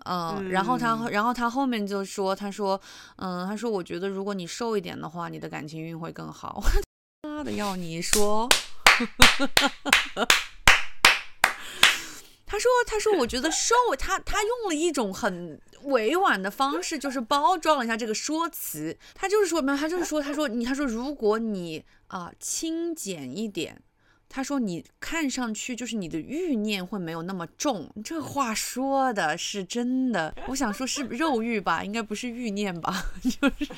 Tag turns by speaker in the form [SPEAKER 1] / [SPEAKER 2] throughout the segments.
[SPEAKER 1] 然后他后面就说，他说我觉得如果你瘦一点的话，你的感情运会更好。妈的，要你说。他说我觉得瘦，他用了一种很委婉的方式，就是包装了一下这个说辞。他说如果你轻减一点，他说你看上去就是你的欲念会没有那么重。这话说的是真的，我想说是肉欲吧，应该不是欲念吧，就是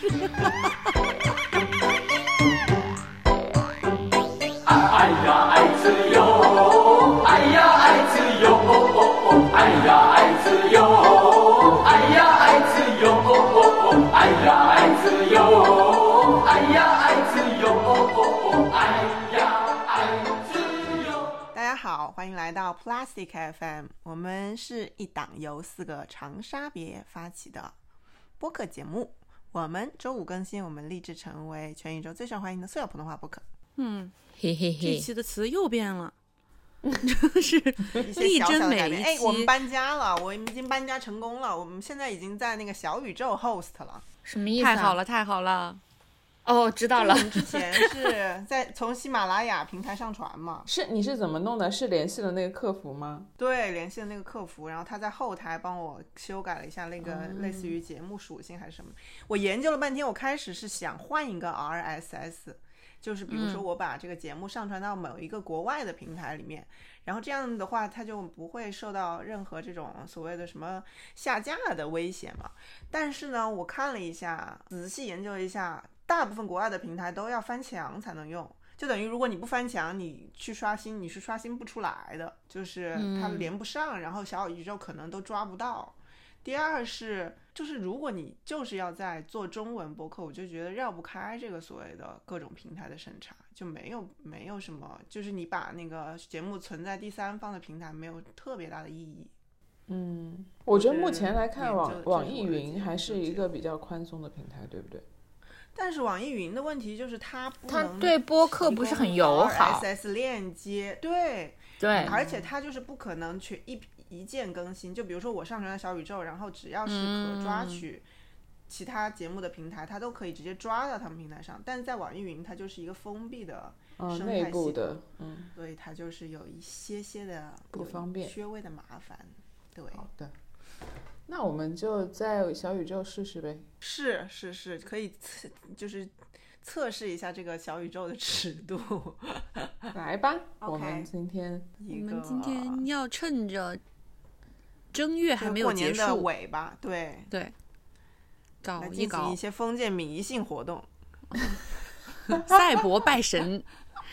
[SPEAKER 2] 哎呀爱自由，哎呀爱自由，哎呀爱自由，哎呀爱自由，哎呀爱自由，哎呀爱自由，哎呀爱自由。
[SPEAKER 3] 大家好，欢迎来到 Plastic FM， 我们是一档由4个长沙别发起的播客节目，我们周5更新，我们立志成为全宇宙最受欢迎的所有普通话播客。
[SPEAKER 1] 嘿嘿嘿，这期的词又变了，真是力争每一期。
[SPEAKER 3] 我们搬家了，我们已经搬家成功了，我们现在已经在那个小宇宙 host 了。
[SPEAKER 4] 什么意思啊？
[SPEAKER 1] 太好了，太好了！
[SPEAKER 4] 哦，知道了。
[SPEAKER 3] 我们之前是在从喜马拉雅平台上传嘛？
[SPEAKER 5] 你是怎么弄的？是联系了那个客服吗？
[SPEAKER 3] 对，联系了那个客服，然后他在后台帮我修改了一下那个类似于节目属性还是什么。我研究了半天，我开始是想换一个 RSS。就是比如说我把这个节目上传到某一个国外的平台里面，然后这样的话它就不会受到任何这种所谓的什么下架的危险嘛。但是呢，我看了一下，仔细研究了一下，大部分国外的平台都要翻墙才能用，就等于如果你不翻墙，你去刷新，你是刷新不出来的，就是它连不上，然后小宇宙可能都抓不到。第二是，就是如果你就是要在做中文播客，我就觉得绕不开这个所谓的各种平台的审查，就没有什么，就是你把那个节目存在第三方的平台没有特别大的意义。
[SPEAKER 5] 我觉得目前来看网易云还是一个比较宽松的平台，对不对？
[SPEAKER 3] 但是网易云的问题就是它
[SPEAKER 4] 对播客不是很友好
[SPEAKER 3] ，RSS 链接，对，而且它就是不可能一键更新，就比如说我上传到小宇宙，然后只要是可抓取其他节目的平台，它都可以直接抓到他们平台上。但是在网易云，它就是一个封闭的生态系统，
[SPEAKER 5] 内部的，
[SPEAKER 3] 所以它就是有一些的
[SPEAKER 5] 不方便，
[SPEAKER 3] 稍微的麻烦。对，
[SPEAKER 5] 好的，那我们就在小宇宙试试呗。是，
[SPEAKER 3] 可以就是测试一下这个小宇宙的尺度。
[SPEAKER 5] 来吧，
[SPEAKER 3] okay，
[SPEAKER 5] 我们今
[SPEAKER 1] 天要趁着正月还没有结束，
[SPEAKER 3] 过年的尾巴，对，
[SPEAKER 1] 搞
[SPEAKER 3] 一搞一些封建迷信活动，
[SPEAKER 1] 赛博拜神，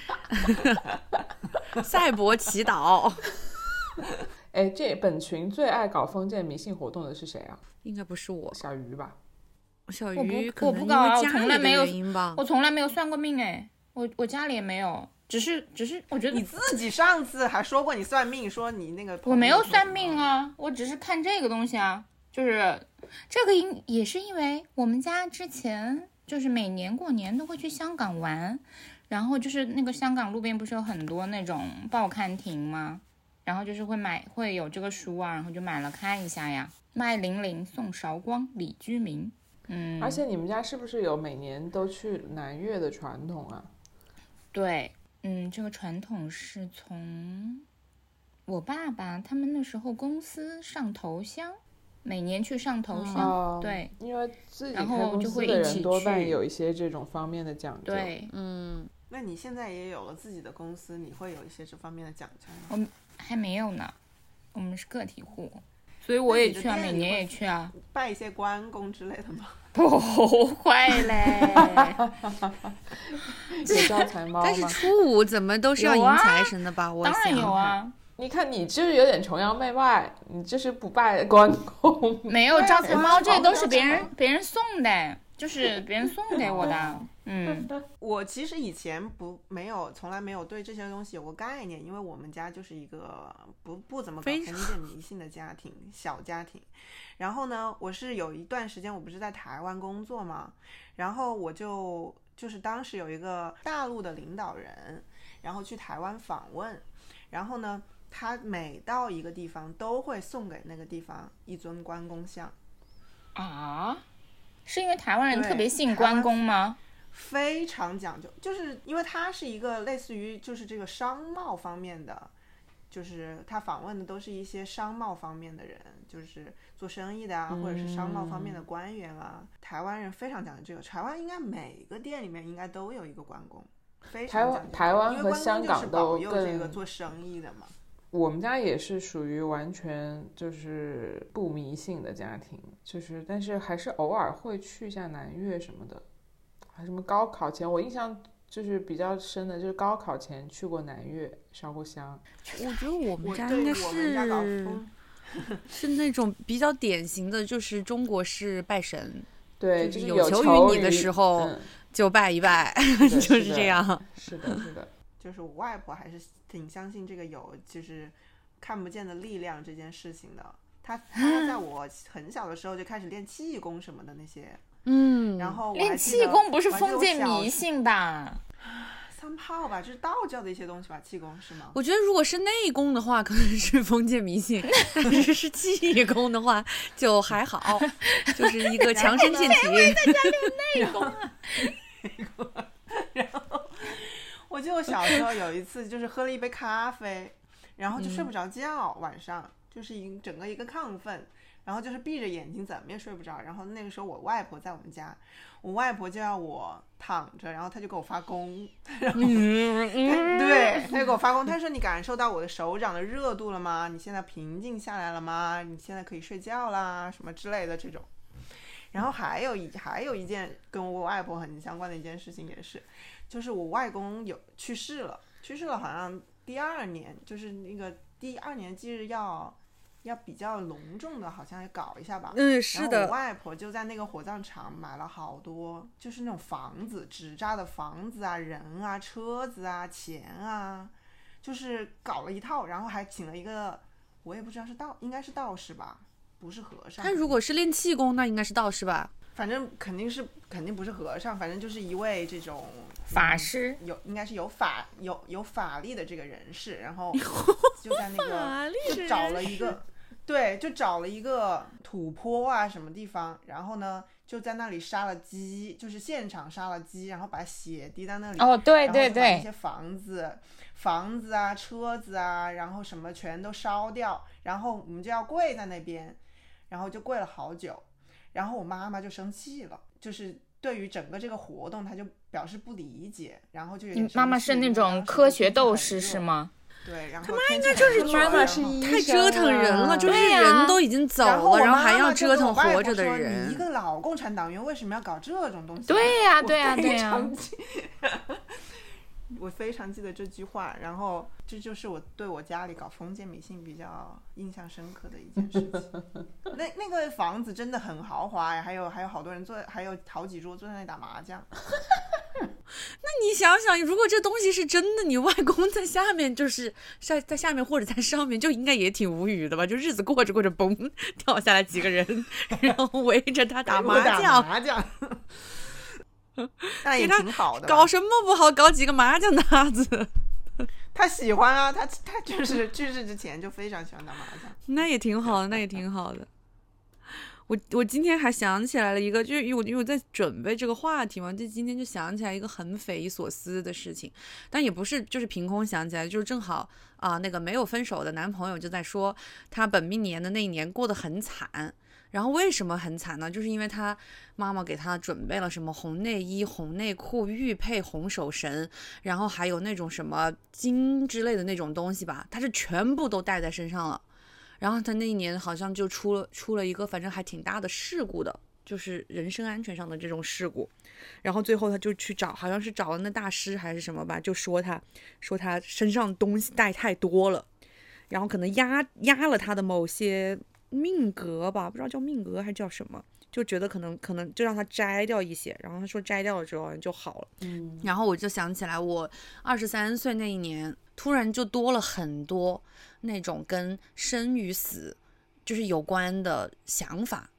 [SPEAKER 1] 赛博祈祷。
[SPEAKER 5] 这本群最爱搞封建迷信活动的是谁啊？
[SPEAKER 1] 应该不是我，
[SPEAKER 5] 小鱼吧？
[SPEAKER 1] 小鱼
[SPEAKER 4] 我不搞啊，
[SPEAKER 1] 我从来没有，
[SPEAKER 4] 我从来没有算过命我家里也没有。只是我觉得
[SPEAKER 3] 你自己上次还说过你算命，说你那个
[SPEAKER 4] 我没有算命啊，我只是看这个东西啊，就是这个也是因为我们家之前就是每年过年都会去香港玩，然后就是那个香港路边不是有很多那种报刊亭吗？然后就是会有这个书啊，然后就买了看一下呀。麦玲玲送韶光李居明，
[SPEAKER 5] 而且你们家是不是有每年都去南岳的传统啊？
[SPEAKER 4] 对。这个传统是从我爸爸他们那时候公司上头香，每年去上头香，对，
[SPEAKER 5] 因为自己开公司的人多半有一些这种方面的讲究。
[SPEAKER 4] 对，
[SPEAKER 3] 那你现在也有了自己的公司，你会有一些这方面的讲究吗？
[SPEAKER 4] 我们还没有呢，我们是个体户，所以我也去啊，每年也去啊，
[SPEAKER 3] 拜一些关公之类的吗？
[SPEAKER 4] 不会嘞。
[SPEAKER 5] 有招财猫吗？
[SPEAKER 1] 但是初5怎么都是要迎财神的吧？我想
[SPEAKER 4] 当然有啊。
[SPEAKER 5] 你看你就是有点崇洋媚外，你就是不拜关公。
[SPEAKER 4] 没有招财猫，这都是别人送的，就是别人送给我的。
[SPEAKER 3] 我其实以前从来没有对这些东西有过概念，因为我们家就是一个不怎么搞封建迷信的家庭，小家庭。然后呢，我是有一段时间我不是在台湾工作嘛，然后我就是当时有一个大陆的领导人，然后去台湾访问，然后呢他每到一个地方都会送给那个地方一尊关公像。
[SPEAKER 4] 啊，是因为台湾人
[SPEAKER 3] 对
[SPEAKER 4] 特别信关公吗？
[SPEAKER 3] 非常讲究，就是因为他是一个类似于就是这个商贸方面的，就是他访问的都是一些商贸方面的人，就是做生意的啊，或者是商贸方面的官员啊。台湾人非常讲究这个，台湾应该每个店里面应该都有一个关公，非常讲究。
[SPEAKER 5] 台湾和香港都
[SPEAKER 3] 因为关公就是保佑这个做生意的嘛。
[SPEAKER 5] 我们家也是属于完全就是不迷信的家庭，就是但是还是偶尔会去一下南岳什么的，还什么高考前，我印象就是比较深的，就是高考前去过南岳烧过香。
[SPEAKER 1] 我觉得我们家
[SPEAKER 3] 对
[SPEAKER 1] 应该
[SPEAKER 3] 我们家搞
[SPEAKER 1] 是那种比较典型的，就是中国式拜神，
[SPEAKER 5] 对，
[SPEAKER 1] 就
[SPEAKER 5] 就是有
[SPEAKER 1] 求于你的时候就拜一拜，就是这样。
[SPEAKER 5] 是的，是的。
[SPEAKER 3] 就是我外婆还是挺相信这个有就是看不见的力量这件事情的。她在我很小的时候就开始练气功什么的那些。然后我还
[SPEAKER 4] 练
[SPEAKER 3] 记得
[SPEAKER 4] 气功不是封建迷信吧？
[SPEAKER 3] 三炮吧，这是道教的一些东西吧？气功是吗？
[SPEAKER 1] 我觉得如果是内功的话，可能是封建迷信；但是气功的话，就还好，就是一个强身健体。
[SPEAKER 4] 在家练内功啊。
[SPEAKER 3] 然后我记得我小时候有一次就是喝了一杯咖啡，然后就睡不着觉，晚上就是整个一个亢奋，然后就是闭着眼睛怎么也睡不着。然后那个时候我外婆在我们家，我外婆就要我躺着，然后她就给我发功，然后对，她就给我发功，她说你感受到我的手掌的热度了吗？你现在平静下来了吗？你现在可以睡觉啦，什么之类的这种。然后还有一件跟我外婆很相关的一件事情也是，就是我外公去世了，好像第二年，就是那个第二年忌日要比较隆重的，好像也搞一下吧。
[SPEAKER 1] 是的。
[SPEAKER 3] 然后我外婆就在那个火葬场买了好多，就是那种房子，纸扎的房子啊、人啊、车子啊、钱啊，就是搞了一套，然后还请了一个，我也不知道应该是道士吧。不是和尚。
[SPEAKER 1] 他如果是练气功，那应该是道士吧？
[SPEAKER 3] 反正肯定不是和尚，反正就是一位这种
[SPEAKER 4] 法师，
[SPEAKER 3] 应该是有法力的这个人士，然后就在那个就找了一个，对，就找了一个土坡啊什么地方，然后呢就在那里杀了鸡，就是现场杀了鸡，然后把血滴在那里。
[SPEAKER 4] 哦，对对对，
[SPEAKER 3] 然后把那些房子啊、车子啊，然后什么全都烧掉，然后我们就要跪在那边。然后就跪了好久，然后我妈妈就生气了，就是对于整个这个活动，她就表示不理解，然后就有点生气。
[SPEAKER 4] 妈妈是那种科学斗士是吗？
[SPEAKER 3] 对，然后
[SPEAKER 1] 他妈应该就是觉得太折腾人了，就是
[SPEAKER 4] 对
[SPEAKER 1] 人都已经走了，然后还要折腾活着的人。
[SPEAKER 3] 你一个老共产党员为什么要搞这种东西？
[SPEAKER 4] 对呀，对呀，对呀。
[SPEAKER 3] 我非常记得这句话，然后这就是我对我家里搞封建迷信比较印象深刻的一件事情。那个房子真的很豪华呀，还有好多人还有好几桌坐在那里打麻将。
[SPEAKER 1] 那你想想，如果这东西是真的，你外公在下面，就是在下面或者在上面，就应该也挺无语的吧？就日子过着过着，嘣，掉下来几个人，然后围着他打麻将。
[SPEAKER 3] 那也挺好的。
[SPEAKER 1] 搞什么不好，搞几个麻将搭子。
[SPEAKER 3] 他喜欢啊，他就是去世之前就非常喜欢打麻将。
[SPEAKER 1] 那也挺好的，那也挺好的。我今天还想起来了一个，就是因为我在准备这个话题嘛，就今天就想起来一个很匪夷所思的事情，但也不是就是凭空想起来，就是正好那个没有分手的男朋友就在说他本命年的那一年过得很惨。然后为什么很惨呢？就是因为他妈妈给他准备了什么红内衣、红内裤、玉佩、红手绳，然后还有那种什么金之类的那种东西吧，他是全部都带在身上了。然后他那一年好像就出了一个反正还挺大的事故的，就是人身安全上的这种事故。然后最后他就去找，好像是找了那大师还是什么吧，就说他身上东西带太多了，然后可能压了他的某些命格吧，不知道叫命格还叫什么，就觉得可能就让他摘掉一些，然后他说摘掉了之后就好了。然后我就想起来我23岁那一年突然就多了很多那种跟生与死就是有关的想法，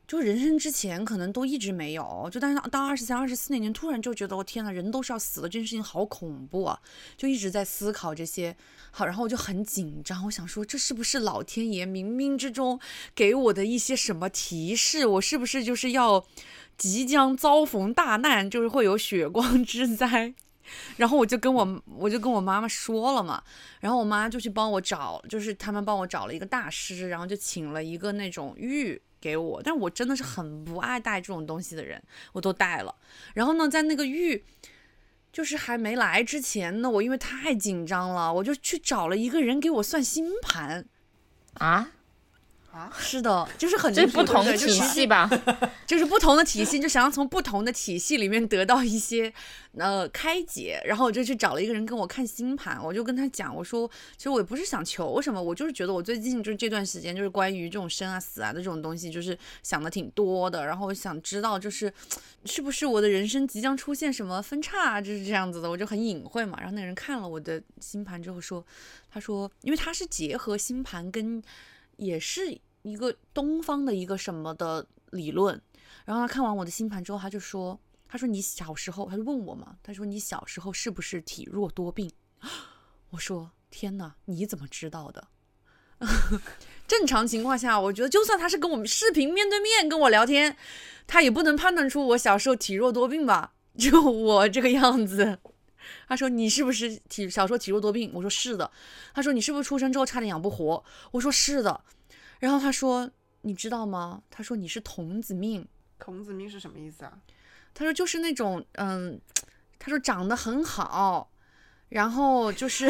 [SPEAKER 1] 就人生之前可能都一直没有，就但是到23、24那年，突然就觉得我天呐，人都是要死的，这件事情好恐怖啊！就一直在思考这些。好，然后我就很紧张，我想说这是不是老天爷冥冥之中给我的一些什么提示？我是不是就是要即将遭逢大难，就是会有血光之灾？然后我就跟我妈妈说了嘛，然后我妈就去帮我找，就是他们帮我找了一个大师，然后就请了一个那种玉给我，但我真的是很不爱带这种东西的人，我都带了。然后呢，在那个玉就是还没来之前呢，我因为太紧张了，我就去找了一个人给我算星盘。
[SPEAKER 4] 啊，
[SPEAKER 1] 是的，就是很
[SPEAKER 4] 这是不同体
[SPEAKER 1] 系
[SPEAKER 4] 系吧？
[SPEAKER 1] 就是不同的体系，就想要从不同的体系里面得到一些开解。然后我就去找了一个人跟我看星盘，我就跟他讲，我说其实我也不是想求什么，我就是觉得我最近就是这段时间就是关于这种生啊死啊的这种东西，就是想的挺多的。然后我想知道就是是不是我的人生即将出现什么分叉，就是这样子的，我就很隐晦嘛。然后那个人看了我的星盘之后说，他说因为他是结合星盘跟也是一个东方的一个什么的理论，然后他看完我的星盘之后，他说你小时候，他就问我嘛，他说你小时候是不是体弱多病？我说天哪，你怎么知道的？正常情况下，我觉得就算他是跟我们视频面对面跟我聊天，他也不能判断出我小时候体弱多病吧？就我这个样子。他说你是不是小时候体弱多病？我说是的。他说你是不是出生之后差点养不活？我说是的。然后他说你知道吗？他说你是童子命。
[SPEAKER 3] 童子命是什么意思啊？
[SPEAKER 1] 他说就是那种他说长得很好，然后就是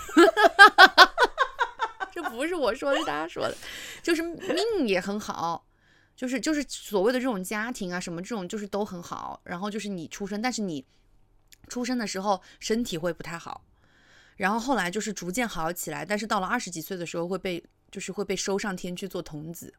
[SPEAKER 1] 这不是我说的，是他说的，就是命也很好，就是所谓的这种家庭啊什么这种就是都很好，然后就是你出生，但是你出生的时候身体会不太好，然后后来就是逐渐好起来，但是到了20几岁的时候会被收上天去做童子。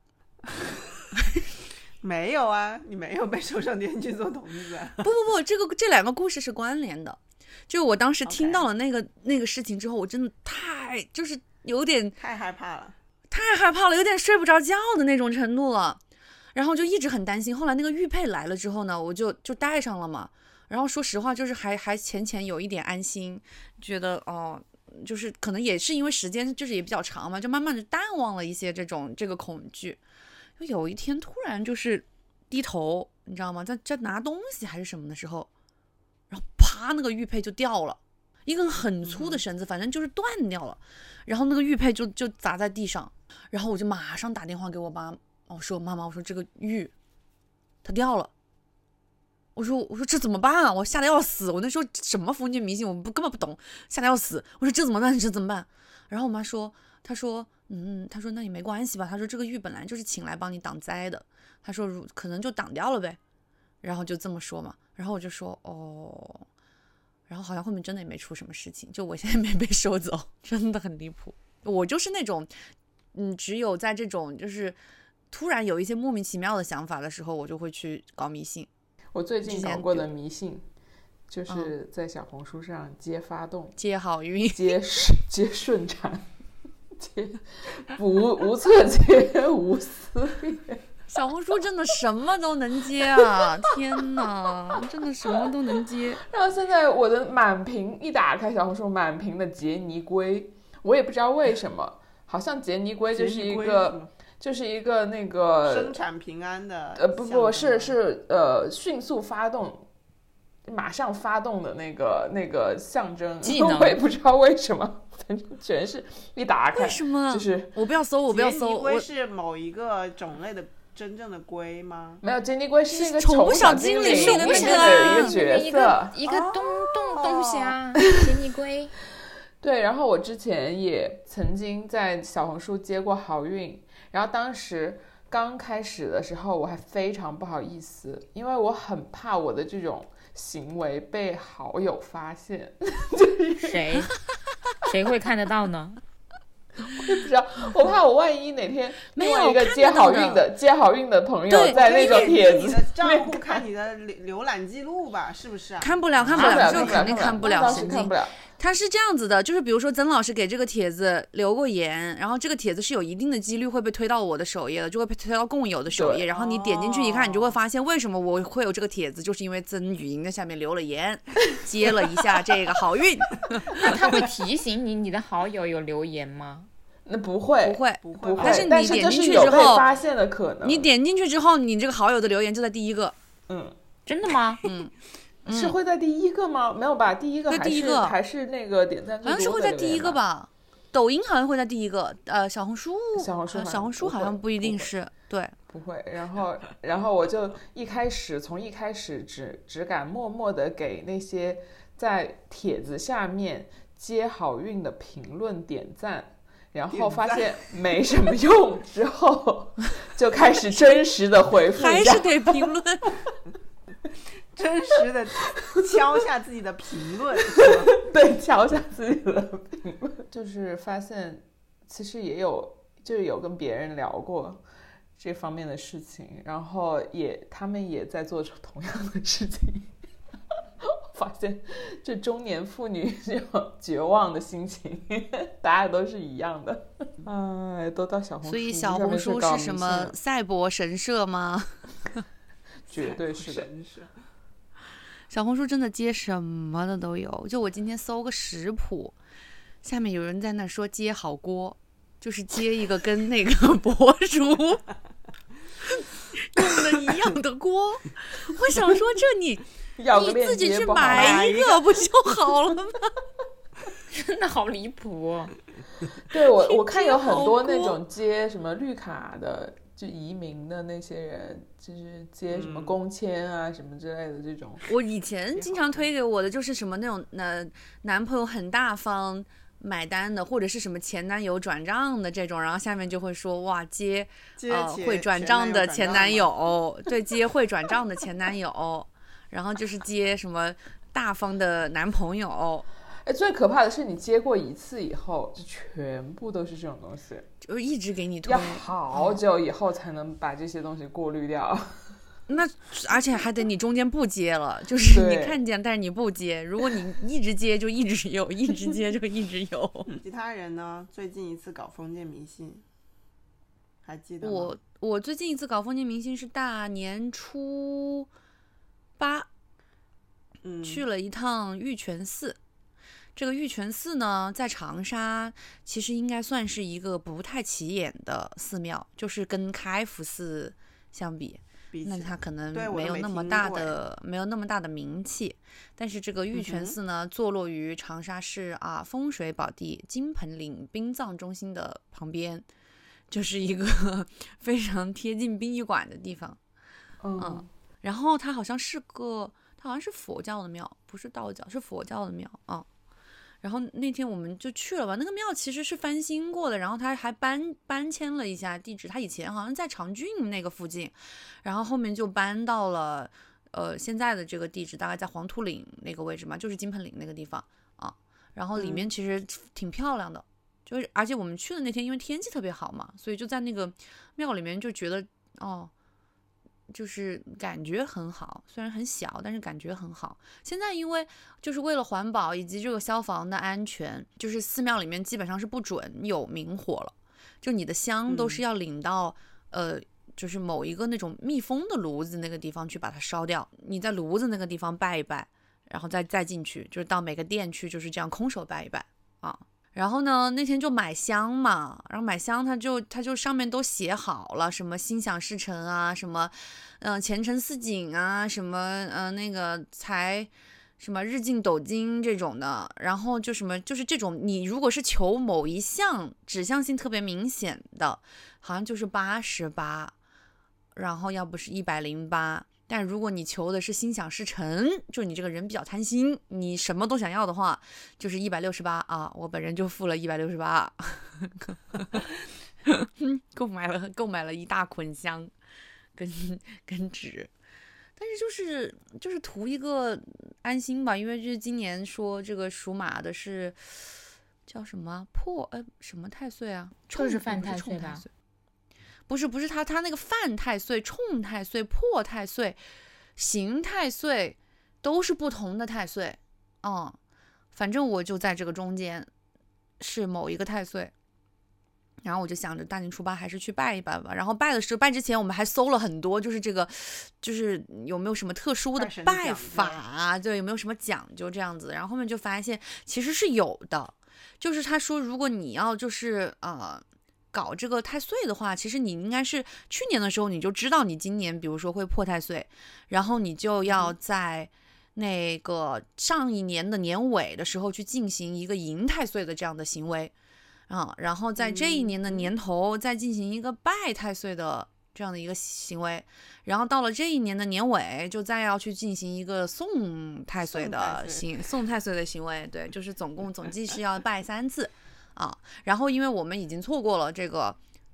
[SPEAKER 3] 没有啊，你没有被收上天去做童子啊。
[SPEAKER 1] 不，这两个故事是关联的。就我当时听到了那个事情之后，我真的就是有点
[SPEAKER 3] 太害怕了，
[SPEAKER 1] 有点睡不着觉的那种程度了。然后就一直很担心。后来那个玉佩来了之后呢，我就戴上了嘛。然后说实话，就是还浅有一点安心，觉得就是可能也是因为时间就是也比较长嘛，就慢慢的淡忘了一些这个恐惧。就有一天突然就是低头，你知道吗？在拿东西还是什么的时候，然后啪，那个玉佩就掉了，一根很粗的绳子，反正就是断掉了。然后那个玉佩就砸在地上，然后我就马上打电话给我妈，我说妈妈，我说这个玉它掉了。我说这怎么办啊？我吓得要死！我那时候什么封建迷信，我根本不懂，吓得要死。我说这怎么办？这怎么办？然后我妈说，她说那也没关系吧。她说这个玉本来就是请来帮你挡灾的。她说可能就挡掉了呗。然后就这么说嘛。然后我就说然后好像后面真的也没出什么事情，就我现在没被收走，真的很离谱。我就是那种只有在这种就是突然有一些莫名其妙的想法的时候，我就会去搞迷信。
[SPEAKER 5] 我最近搞过的迷信就是在小红书上接发动、
[SPEAKER 1] 接好运、
[SPEAKER 5] 接顺产、接无侧接无撕裂。
[SPEAKER 1] 小红书真的什么都能接啊！天哪，真的什么都能接。
[SPEAKER 5] 然后现在我的满屏一打开小红书，满屏的杰尼龟，我也不知道为什么，好像杰尼龟就是一个那个
[SPEAKER 3] 生产平安的
[SPEAKER 5] 不是迅速发动，马上发动的那个象征
[SPEAKER 4] 技能，
[SPEAKER 5] 我也不知道为什么，反正全是一打开
[SPEAKER 1] 为什么
[SPEAKER 5] 就是
[SPEAKER 1] 我不要搜，
[SPEAKER 3] 杰尼龟是某一个种类的真正的龟吗？
[SPEAKER 5] 没有，杰尼龟是那个
[SPEAKER 1] 宠物小
[SPEAKER 5] 精
[SPEAKER 1] 灵
[SPEAKER 5] 里面的一个角色，
[SPEAKER 4] 一个东西啊，杰尼龟。
[SPEAKER 5] 对，然后我之前也曾经在小红书接过好运，然后当时刚开始的时候我还非常不好意思，因为我很怕我的这种行为被好友发现。
[SPEAKER 4] 谁会看得到呢？
[SPEAKER 5] 不知道，我怕我万一哪天另外一个接好运的朋友
[SPEAKER 1] 对
[SPEAKER 5] 在那种帖子
[SPEAKER 3] 你的账户看你的浏览记录吧，是不是啊？
[SPEAKER 1] 看不了，这肯定看不了，
[SPEAKER 5] 当时
[SPEAKER 1] 神经
[SPEAKER 5] 看不了。
[SPEAKER 1] 它是这样子的，就是比如说曾老师给这个帖子留过言，然后这个帖子是有一定的几率会被推到我的首页的，就会被推到共有的首页，然后你点进去一看，你就会发现为什么我会有这个帖子，就是因为曾语音在下面留了言，接了一下这个好运。
[SPEAKER 4] 那他会提醒你的好友有留言吗？
[SPEAKER 5] 那不会，
[SPEAKER 3] 不会
[SPEAKER 1] 但是
[SPEAKER 5] 但
[SPEAKER 1] 你点进去
[SPEAKER 5] 有被
[SPEAKER 1] 之后，
[SPEAKER 5] 发现的可能。
[SPEAKER 1] 你点进去之后，你这个好友的留言就在第一个。
[SPEAKER 4] 真的吗？
[SPEAKER 5] 是会在第一个吗？没有吧，第一个还是那个点赞最多的
[SPEAKER 1] 好像是会在第一个吧。抖音好像会在第一个，小红书好像不一定是，对，
[SPEAKER 5] 不会。然后我就从一开始只敢默默的给那些在帖子下面接好运的评论点赞，然后发现没什么用之后，就开始真实的回复一下，
[SPEAKER 1] 还是得评论。
[SPEAKER 5] 真
[SPEAKER 3] 实的敲下自己的评论，
[SPEAKER 5] 对，敲下自己的评论，就是发现其实就是有跟别人聊过这方面的事情，然后他们也在做同样的事情。发现这中年妇女这种绝望的心情，大家都是一样的。都到小红书，
[SPEAKER 1] 所以小红书是什么赛博神社吗？
[SPEAKER 5] 绝对是的。
[SPEAKER 1] 小红书真的接什么的都有，就我今天搜个食谱，下面有人在那说接好锅，就是接一个跟那个博主用的一样的锅。我想说这你自己去买一个不就好了吗？
[SPEAKER 4] 真的好离谱哦。
[SPEAKER 5] 对，我看有很多那种接什么绿卡的，就移民的那些人，就是接什么工签啊、什么之类的这种。
[SPEAKER 1] 我以前经常推给我的就是什么那种男朋友很大方买单的，或者是什么前男友转账的这种，然后下面就会说哇接会转账的前男友，对，接会转账的前男友，然后就是接什么大方的男朋友。
[SPEAKER 5] 最可怕的是你接过一次以后，就全部都是这种东西，
[SPEAKER 1] 就一直给你推，
[SPEAKER 5] 要好久以后才能把这些东西过滤掉。
[SPEAKER 1] 那而且还得你中间不接了，就是你看见但是你不接，如果你一直接就一直有，一直接就一直有。
[SPEAKER 3] 其他人呢？最近一次搞封建迷信还记得吗？
[SPEAKER 1] 我最近一次搞封建迷信是大年初8，去了一趟玉泉寺。这个玉泉寺呢，在长沙其实应该算是一个不太起眼的寺庙，就是跟开福寺相比，那它可能没有那么大的名气。但是这个玉泉寺呢，坐落于长沙市风水宝地金盆岭殡葬中心的旁边，就是一个非常贴近殡仪馆的地方。然后它好像是佛教的庙，不是道教，是佛教的庙啊。然后那天我们就去了吧，那个庙其实是翻新过的，然后它还搬迁了一下地址，它以前好像在长郡那个附近，然后后面就搬到了现在的这个地址，大概在黄土岭那个位置嘛，就是金盆岭那个地方啊。然后里面其实挺漂亮的，就是而且我们去的那天因为天气特别好嘛，所以就在那个庙里面就觉得就是感觉很好，虽然很小，但是感觉很好。现在因为就是为了环保以及这个消防的安全，就是寺庙里面基本上是不准有明火了，就你的香都是要领到就是某一个那种密封的炉子那个地方去把它烧掉，你在炉子那个地方拜一拜，然后再进去，就是到每个店去就是这样空手拜一拜啊。然后呢，那天就买香嘛，然后买香它就上面都写好了，什么心想事成啊，什么前程似锦啊，什么那个什么日进斗金这种的，然后就什么就是这种，你如果是求某一项指向性特别明显的，好像就是88，然后要不是108。但如果你求的是心想事成，就你这个人比较贪心，你什么都想要的话，就是168啊！我本人就付了168，购买了一大捆香跟纸，但是就是图一个安心吧，因为就是今年说这个属马的是叫什么什么太岁啊？
[SPEAKER 4] 就是犯太岁吧？
[SPEAKER 1] 不是，他那个犯太岁、冲太岁、破太岁、刑太岁都是不同的太岁。反正我就在这个中间，是某一个太岁。然后我就想着大年初八还是去拜一拜吧。然后拜之前，我们还搜了很多，就是这个，就是有没有什么特殊的拜法啊？对，有没有什么讲究这样子？然后后面就发现其实是有的，就是他说，如果你要就是搞这个太岁的话，其实你应该是去年的时候你就知道你今年比如说会破太岁，然后你就要在那个上一年的年尾的时候去进行一个迎太岁的这样的行为。然后在这一年的年头再进行一个拜太岁的这样的一个行为，然后到了这一年的年尾就再要去进行一个送太岁的行为，对，就是总计是要拜3次然后因为我们已经错过了这个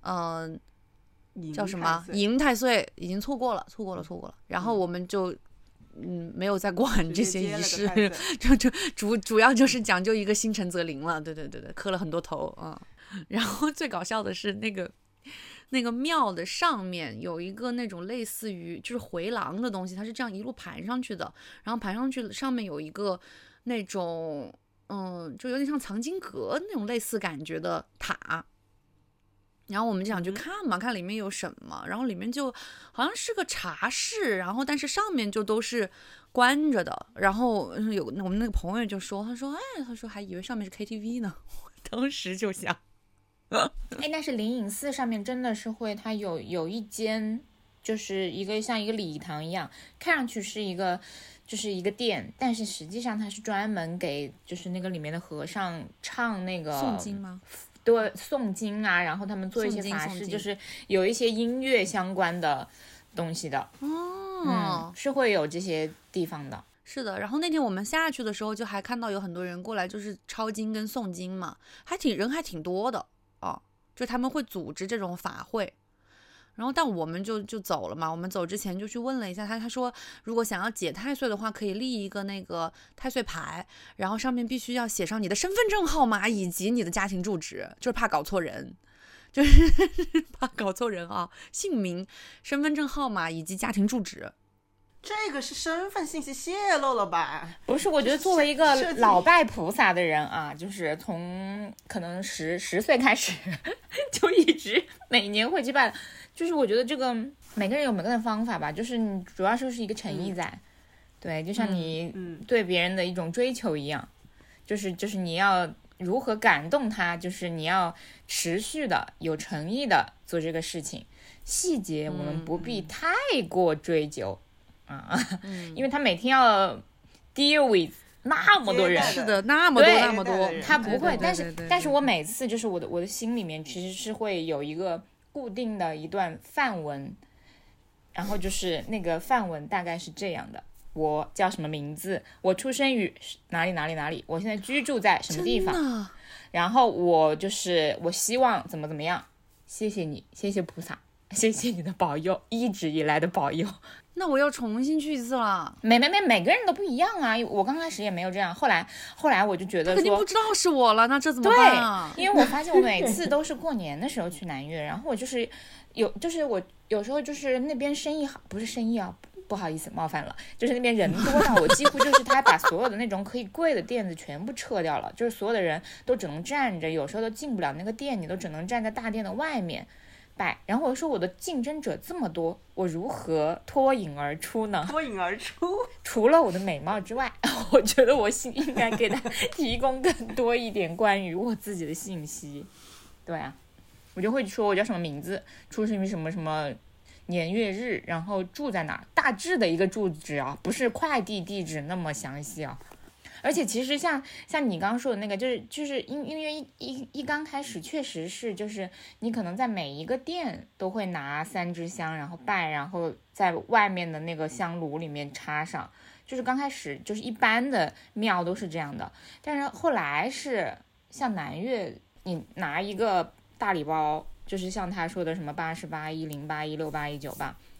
[SPEAKER 1] 叫什么迎太岁，已经错过了，然后我们就没有在管这些仪式，就主要就是讲究一个心诚则灵了，对，磕了很多头然后最搞笑的是那个庙的上面有一个那种类似于就是回廊的东西，它是这样一路盘上去的，然后盘上去上面有一个那种就有点像藏经阁那种类似感觉的塔。然后我们就想去看嘛，看里面有什么，然后里面就好像是个茶室，然后但是上面就都是关着的。然后我们那个朋友就说，他说还以为上面是 KTV 呢。我当时就想，
[SPEAKER 4] 但是灵隐寺上面真的是会，它有一间就是像一个礼堂一样，看上去是一个就是一个店，但是实际上它是专门给就是那个里面的和尚唱那个
[SPEAKER 1] 诵经吗？
[SPEAKER 4] 对，诵经啊，然后他们做一些法事，就是有一些音乐相关的东西的。是会有这些地方的。
[SPEAKER 1] 是的，然后那天我们下去的时候，就还看到有很多人过来，就是抄经跟诵经嘛，人还挺多的就他们会组织这种法会。然后但我们就走了嘛，我们走之前就去问了一下他说如果想要解太岁的话，可以立一个那个太岁牌，然后上面必须要写上你的身份证号码以及你的家庭住址，就是怕搞错人，怕搞错人姓名、身份证号码以及家庭住址。
[SPEAKER 3] 这个是身份信息泄露了吧？
[SPEAKER 4] 不是，我觉得作为一个老拜菩萨的人就是从可能十岁开始就一直每年会去拜，就是我觉得这个每个人有每个人的方法吧，就是你主要就是一个诚意在，对，就像你对别人的一种追求一样，就是你要如何感动他，就是你要持续的有诚意的做这个事情，细节我们不必太过追究。因为他每天要 deal with 那么多人，
[SPEAKER 1] 是的，那么多，
[SPEAKER 4] 他不会，但是我每次就是我的心里面其实是会有一个固定的一段范文，然后就是那个范文大概是这样的：我叫什么名字，我出生于哪里，我现在居住在什么地方，然后我希望怎么样，谢谢你，谢谢菩萨，谢谢你的保佑，一直以来的保佑。
[SPEAKER 1] 那我要重新去一次了。
[SPEAKER 4] 每个人都不一样啊！我刚开始也没有这样，后来我就觉得说，
[SPEAKER 1] 肯定不知道是我了，那这怎么办啊？
[SPEAKER 4] 对，因为我发现我每次都是过年的时候去南岳，然后我我有时候就是那边生意好，不是生意不好意思冒犯了，就是那边人多到我几乎就是他把所有的那种可以跪的垫子全部撤掉了，就是所有的人都只能站着，有时候都进不了那个店，你都只能站在大殿的外面拜。然后我说我的竞争者这么多，我如何脱颖而出呢？除了我的美貌之外，我觉得我应该给他提供更多一点关于我自己的信息。对啊，我就会说我叫什么名字，出生于什么什么年月日，然后住在哪，大致的一个住址不是快递地址那么详细而且其实像你刚刚说的那个，就是因为一刚开始确实是，就是你可能在每一个店都会拿3支香，然后拜，然后在外面的那个香炉里面插上，就是刚开始就是一般的庙都是这样的。但是后来是像南岳，你拿一个大礼包，就是像他说的什么88、1081、68、198，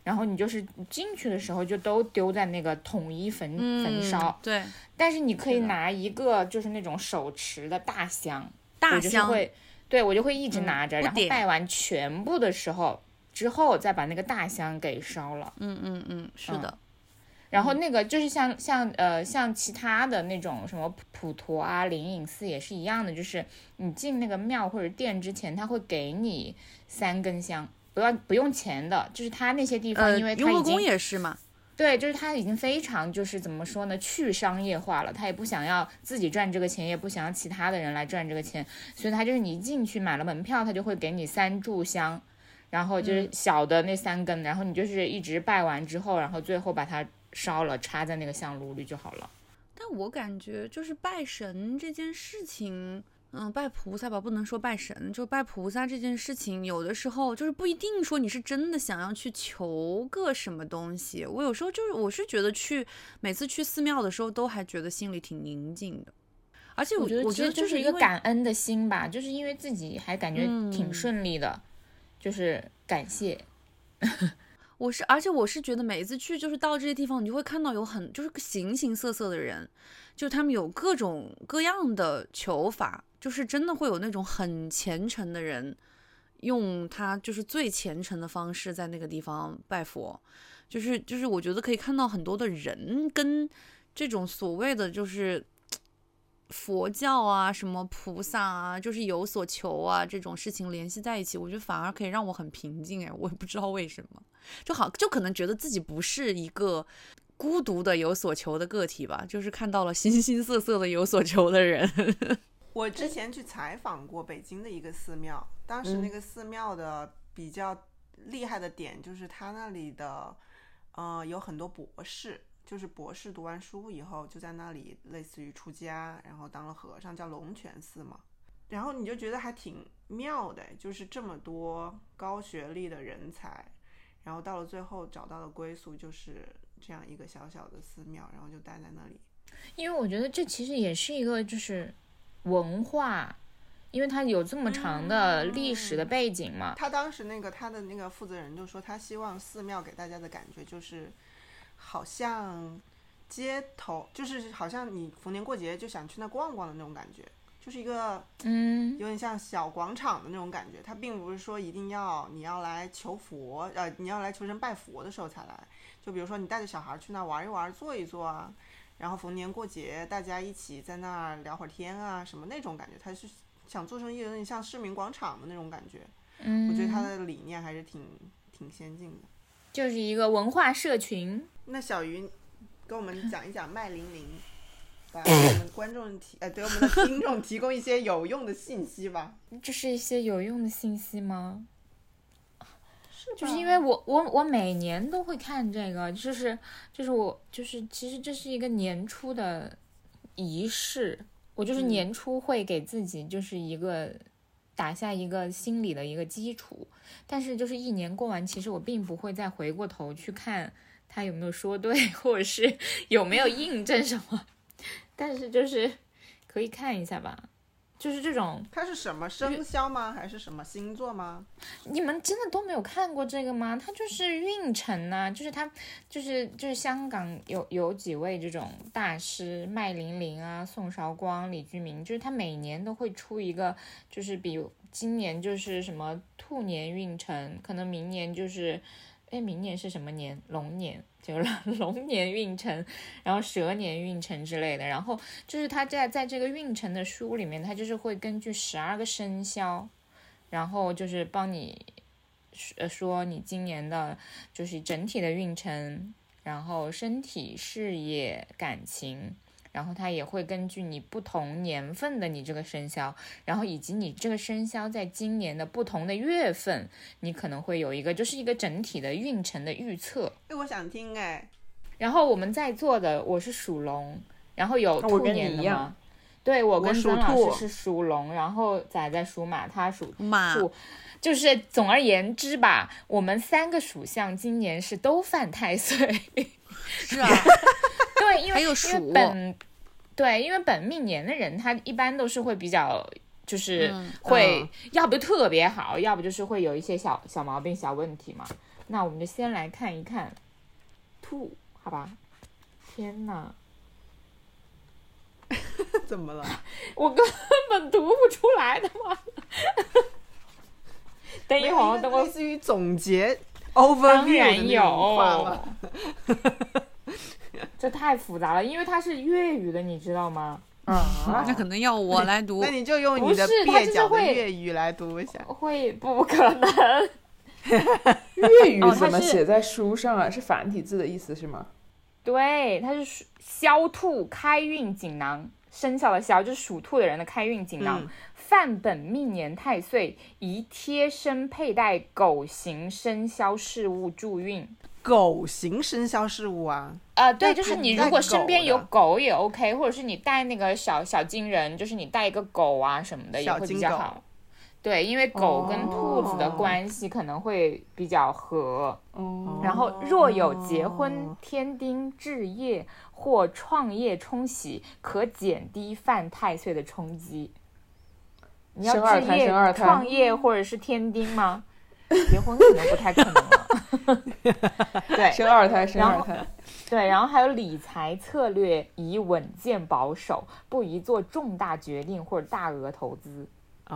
[SPEAKER 4] 然后你就是进去的时候就都丢在那个统一焚烧。
[SPEAKER 1] 对，
[SPEAKER 4] 但是你可以拿一个就是那种手持的大香，
[SPEAKER 1] 大香，
[SPEAKER 4] 对我就会一直拿着，然后
[SPEAKER 1] 点
[SPEAKER 4] 拜完全部的时候之后再把那个大香给烧了。
[SPEAKER 1] 是的。
[SPEAKER 4] 然后那个就是像其他的那种什么普陀啊、灵隐寺也是一样的，就是你进那个庙或者店之前，他会给你3根香，不用钱的，就是他那些地方，因为他已经
[SPEAKER 1] 雍和宫也是嘛。
[SPEAKER 4] 对，就是他已经非常就是怎么说呢，去商业化了，他也不想要自己赚这个钱，也不想要其他的人来赚这个钱，所以他就是你一进去买了门票，他就会给你3炷香，然后就是小的那3根，然后你就是一直拜完之后，然后最后把它烧了，插在那个香炉里就好了。
[SPEAKER 1] 但我感觉就是拜神这件事情，拜菩萨吧，不能说拜神，就拜菩萨这件事情，有的时候就是不一定说你是真的想要去求个什么东西。我有时候我是觉得每次去寺庙的时候，都还觉得心里挺宁静的。而且我觉得
[SPEAKER 4] 就是一个感恩的心吧，就是因为自己还感觉挺顺利的，就是感谢。
[SPEAKER 1] 而且我是觉得每一次去就是到这些地方，你就会看到有就是形形色色的人，就他们有各种各样的求法，就是真的会有那种很虔诚的人，用他就是最虔诚的方式在那个地方拜佛，就是我觉得可以看到很多的人跟这种所谓的就是佛教啊什么菩萨啊就是有所求啊这种事情联系在一起，我觉得反而可以让我很平静。我也不知道为什么，就可能觉得自己不是一个孤独的有所求的个体吧，就是看到了形形色色的有所求的人。
[SPEAKER 3] 我之前去采访过北京的一个寺庙，当时那个寺庙的比较厉害的点就是他那里的有很多博士，就是博士读完书以后就在那里类似于出家，然后当了和尚，叫龙泉寺嘛。然后你就觉得还挺妙的，就是这么多高学历的人才，然后到了最后找到了归宿，就是这样一个小小的寺庙，然后就待在那里。
[SPEAKER 4] 因为我觉得这其实也是一个就是文化，因为它有这么长的历史的背景嘛。
[SPEAKER 3] 他当时他的那个负责人就说，他希望寺庙给大家的感觉就是好像街头，就是好像你逢年过节就想去那逛逛的那种感觉，就是一个有点像小广场的那种感觉。它并不是说一定你要来求佛，你要来求神拜佛的时候才来，就比如说你带着小孩去那玩一玩坐一坐啊，然后逢年过节大家一起在那儿聊会儿天啊什么那种感觉。他是想做成有点像市民广场的那种感觉。我觉得他的理念还是挺先进的，
[SPEAKER 4] 就是一个文化社群。
[SPEAKER 3] 那小鱼跟我们讲一讲麦玲玲，给我们观众对我们的听众提供一些有用的信息吧。
[SPEAKER 4] 这是一些有用的信息吗？就是因为我每年都会看这个，就是其实这是一个年初的仪式，我就是年初会给自己就是一个打下一个心理的一个基础，但是就是一年过完，其实我并不会再回过头去看他有没有说对，或者是有没有印证什么，但是就是可以看一下吧。就是这种，
[SPEAKER 3] 它是什么生肖吗？还是什么星座吗？
[SPEAKER 4] 你们真的都没有看过这个吗？它就是运程啊，就是它就是香港有几位这种大师，麦玲玲啊、宋韶光、李居明，就是他每年都会出一个，就是比今年就是什么兔年运程，可能明年就是明年是什么年？龙年，就龙年运程，然后蛇年运程之类的。然后就是他在这个运程的书里面，他就是会根据12个生肖，然后就是帮你说你今年的就是整体的运程，然后身体、事业、感情。然后它也会根据你不同年份的你这个生肖，然后以及你这个生肖在今年的不同的月份，你可能会有一个就是一个整体的运程的预测。
[SPEAKER 3] 我想听
[SPEAKER 4] 然后我们在座的我是属龙，然后有兔年的吗？对，我跟曾老师是属龙，然后仔仔属马，他属兔。就是总而言之吧，我们3个属相今年是都犯太岁。
[SPEAKER 1] 是啊。
[SPEAKER 4] 对，因为因为本命年的人，他一般都是会比较，就是会要不特别好，要不就是会有一些小毛病、小问题嘛。 那我们就先来看一看兔，好吧？天哪，
[SPEAKER 3] 怎么了？
[SPEAKER 4] 我根本读不出来的嘛。等一会儿，等我
[SPEAKER 3] 类似于总结
[SPEAKER 4] 当
[SPEAKER 3] overview 的
[SPEAKER 4] 然
[SPEAKER 3] 那种话吗？
[SPEAKER 4] 这太复杂了，因为它是粤语的，你知道吗？
[SPEAKER 1] 那可能要我来读
[SPEAKER 3] 那。你就用你的
[SPEAKER 4] 不是它就
[SPEAKER 3] 蹩脚的
[SPEAKER 4] 是会
[SPEAKER 3] 粤语来读一下。
[SPEAKER 4] 会不可能。
[SPEAKER 5] 粤语
[SPEAKER 4] 哦它是
[SPEAKER 5] 怎么写在书上啊？是繁体字的意思是吗？
[SPEAKER 4] 对，它是枭兔开运锦囊，生肖的枭就是属兔的人的开运锦囊。范本命年太岁，宜贴身佩戴狗形生肖事物助运。
[SPEAKER 3] 狗形生肖事物啊，
[SPEAKER 4] 对，就是你如果身边有
[SPEAKER 3] 带狗的
[SPEAKER 4] 狗也 OK，或者是你带那个小金人，就是你带一个狗啊什么的也会比较好。对，因为狗跟兔子的关系可能会比较合。然后若有结婚、添丁、置业或创业冲喜，可减低犯太岁的冲击。你要
[SPEAKER 5] 生二胎
[SPEAKER 4] 置业、
[SPEAKER 5] 生二胎
[SPEAKER 4] 创业或者是添丁吗？结婚可能不太可能了。对，
[SPEAKER 5] 生二胎，生二胎。
[SPEAKER 4] 对，然后还有理财策略宜稳健保守，不宜做重大决定或者大额投资。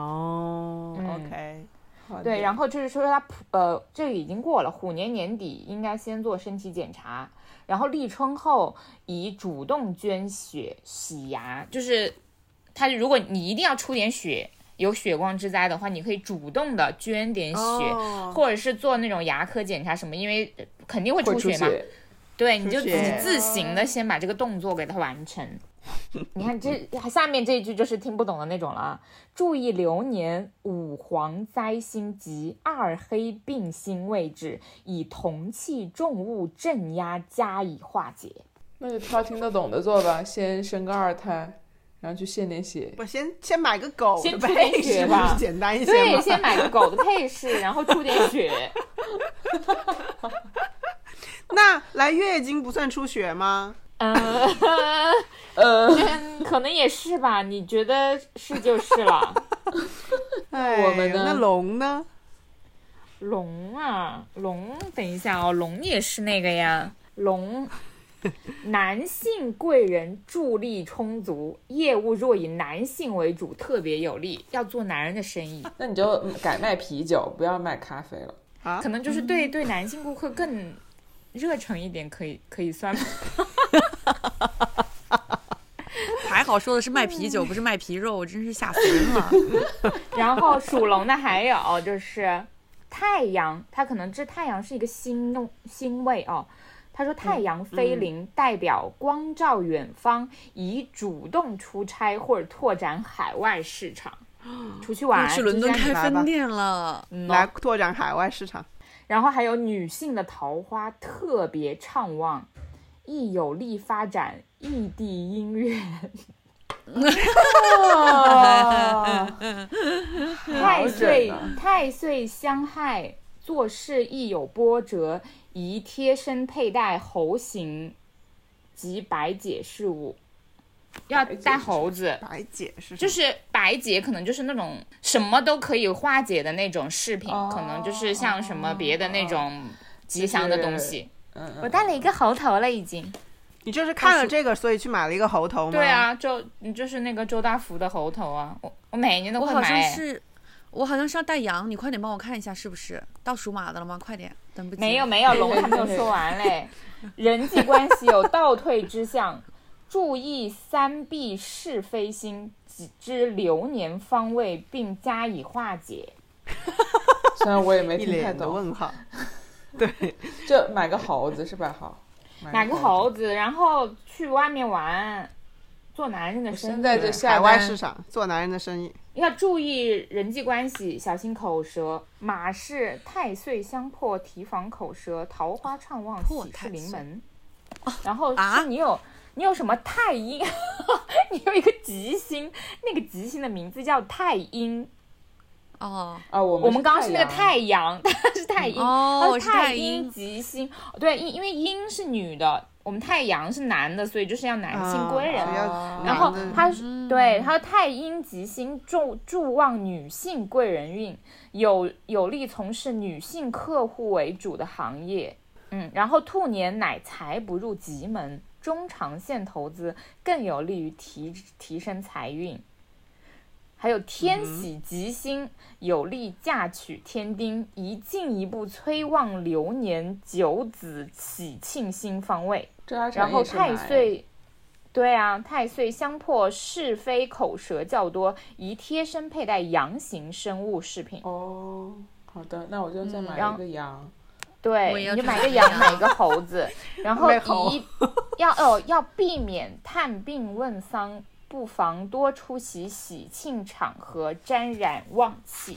[SPEAKER 3] OK，
[SPEAKER 4] 对，然后就是说他这个已经过了，虎年年底应该先做身体检查，然后立春后宜主动捐血洗牙，就是他如果你一定要出点血。有血光之灾的话，你可以主动的捐点血，或者是做那种牙科检查什么，因为肯定会出血嘛。对，你就自行的先把这个动作给它完成。你看这下面这一句就是听不懂的那种了。注意流年五黄灾星及二黑病星位置，以同气重物镇压加以化解。
[SPEAKER 5] 那就挑听得懂的做吧，先生个二胎。然后去献点血，
[SPEAKER 3] 不先买个狗的
[SPEAKER 4] 配饰吧，
[SPEAKER 3] 简单一些
[SPEAKER 4] 对，先买个狗的配饰，然后出点血。
[SPEAKER 3] 那来月经不算出血吗？
[SPEAKER 4] 可能也是吧，你觉得是就是了。
[SPEAKER 5] 我们呢？
[SPEAKER 3] 那龙呢？
[SPEAKER 4] 龙啊，龙，等一下哦，龙也是那个呀，龙。男性贵人助力充足，业务若以男性为主，特别有利，要做男人的生意。
[SPEAKER 5] 那你就改卖啤酒，不要卖咖啡了。
[SPEAKER 4] 可能就是对男性顾客更热诚一点，可以算吗？
[SPEAKER 1] 还好说的是卖啤酒，不是卖皮肉，我真是吓死人了。
[SPEAKER 4] 然后属龙的还有就是太阳，它可能这太阳是一个星位哦。他说太阳飞临代表光照远方，以主动出差或者拓展海外市场，出去玩，
[SPEAKER 1] 去伦敦开分店了，
[SPEAKER 3] 来拓展海外市场。
[SPEAKER 4] 然后还有女性的桃花特别畅旺，亦有利发展异地姻缘。太岁相害，做事亦有波折，宜贴身佩戴猴形及白解事物。要带猴子，
[SPEAKER 3] 白解是什么？
[SPEAKER 4] 就是白解，可能就是那种什么都可以化解的那种饰品，可能就是像什么别的那种吉祥的东西。我带了一个猴头了，已经。
[SPEAKER 3] 你就是看了这个，所以去买了一个猴头吗？
[SPEAKER 4] 对啊，就是那个周大福的猴头啊，我每年都会买。
[SPEAKER 1] 我好像是要带羊，你快点帮我看一下是不是到属马的了吗？快点，等不及。
[SPEAKER 4] 没有，龙还没有说完嘞。人际关系有倒退之象，注意三避是非星之流年方位，并加以化解。
[SPEAKER 5] 虽然我也没听太
[SPEAKER 3] 一脸的
[SPEAKER 5] 懂。
[SPEAKER 3] 问号。对，
[SPEAKER 5] 就买个猴子是吧？好，
[SPEAKER 4] 买个猴子，然后去外面玩，做男人的生意。
[SPEAKER 5] 现在就下
[SPEAKER 3] 海外市场做男人的生意。
[SPEAKER 4] 要注意人际关系，小心口舌。马是太岁相破，提防口舌，桃花畅旺，喜事临门。然后是你有什么太阴？你有一个吉星，那个吉星的名字叫太阴。
[SPEAKER 1] 我
[SPEAKER 4] 们刚刚是那个太阳，它是太阴，
[SPEAKER 1] 哦是
[SPEAKER 4] 太
[SPEAKER 1] 太阴
[SPEAKER 4] 阴吉星。对，因为阴是女的，我们太阳是男的，所以就是要男性贵人。然后他对他说太阴吉星助旺女性贵人运，有利从事女性客户为主的行业。然后兔年乃财不入吉门，中长线投资更有利于提升财运。还有天喜吉星，有利嫁娶添丁，宜进一步催旺流年九子喜庆新方位。然后太岁，对啊，太岁相破是非口舌较多，宜贴身佩戴羊形生物饰品。
[SPEAKER 5] 哦，好的，那我就再买一个羊。
[SPEAKER 4] 对，你就买个羊，买一个猴子，然后要避免探病问丧，不妨多出席喜庆场合，沾染旺气。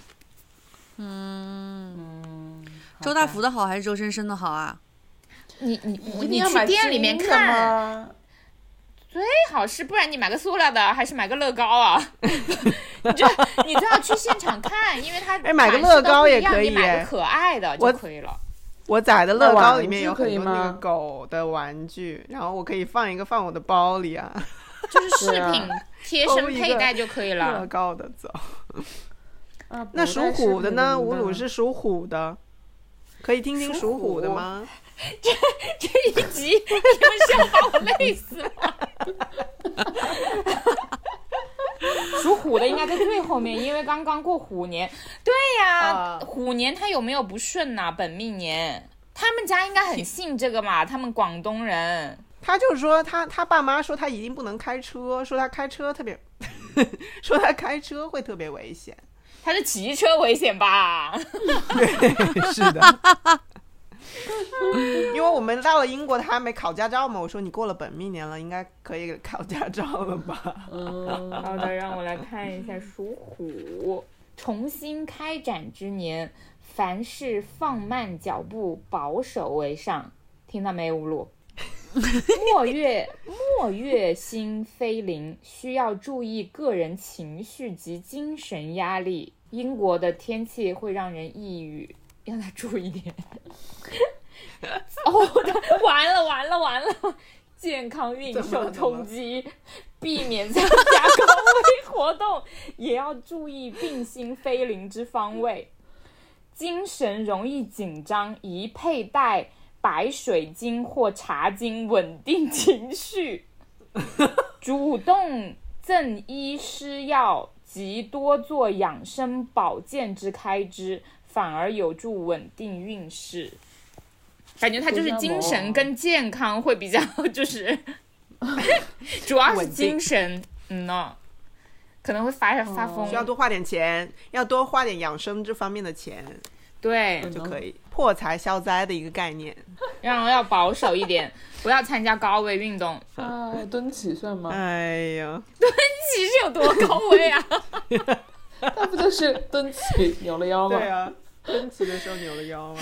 [SPEAKER 1] 周大福的好还是周生生的好啊？
[SPEAKER 4] 你去店里面看，最好是，不然你买个塑料的还是买个乐高啊？你就要去现场看，因为它
[SPEAKER 3] 买个乐高也可以，
[SPEAKER 4] 你买个可爱的就可以了。
[SPEAKER 3] 我载的乐高里面有很多那个狗的玩具，然后我可以放我的包里啊，
[SPEAKER 4] 就是饰品贴身佩戴就可以了。
[SPEAKER 3] 乐高的走。那属虎的呢？吴鲁是属虎的，可以听听属虎的吗？
[SPEAKER 4] 这一集你们是要把我累死吗？属虎的应该在最后面，因为刚刚过虎年。对呀，虎年他有没有不顺啊？本命年，他们家应该很信这个嘛，他们广东人。
[SPEAKER 3] 他就是说他爸妈说他一定不能开车，说他开车特别说他开车会特别危险。
[SPEAKER 4] 他是骑车危险吧？
[SPEAKER 3] 对，是的。因为我们到了英国，他还没考驾照嘛，我说你过了本命年了，应该可以考驾照了吧？
[SPEAKER 4] 好的，让我来看一下属虎，重新开展之年，凡事放慢脚步，保守为上。听到没，吴鲁？末月星飞临，需要注意个人情绪及精神压力。英国的天气会让人抑郁，要他注意点。完了，健康运受冲击，避免参加高危活动，也要注意病星飞临之方位。精神容易紧张，宜佩戴白水晶或茶晶稳定情绪。主动赠医施药及多做养生保健之开支，反而有助稳定运势。感觉他就是精神跟健康会比较，就是主要是精神，可能会发疯，
[SPEAKER 3] 需要多花点钱，要多花点养生这方面的钱，
[SPEAKER 4] 对，
[SPEAKER 3] 就可以破财消灾的一个概念。
[SPEAKER 4] 然后要保守一点，不要参加高危运动。
[SPEAKER 5] 蹲起算吗？
[SPEAKER 3] 哎呀，
[SPEAKER 4] 蹲起是有多高危啊？
[SPEAKER 5] 那不就是蹲起扭了腰吗？
[SPEAKER 3] 对啊，蹲起的时候扭了腰吗？